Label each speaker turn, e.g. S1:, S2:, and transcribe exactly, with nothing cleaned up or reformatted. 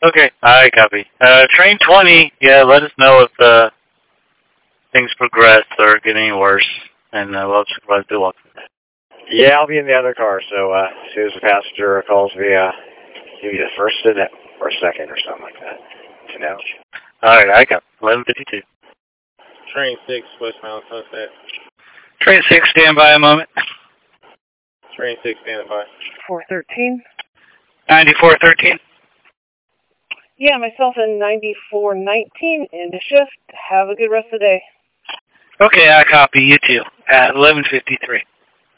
S1: Okay, I copy. Uh, train twenty, yeah, let us know if uh, things progress or get any worse, and uh, we'll supervise the walk.
S2: Yeah, I'll be in the other car, so uh, as soon as the passenger calls me, uh, maybe the first in it or second or something like that. To know.
S1: Alright, I got eleven fifty-two.
S3: Train six, westbound Sunset.
S1: Train six, stand by a moment.
S3: Train six, stand by.
S4: four thirteen.
S1: ninety-four thirteen.
S4: Yeah, myself and ninety-four nineteen in the shift. Have a good rest of the day.
S1: Okay, I copy. You too. At eleven fifty-three.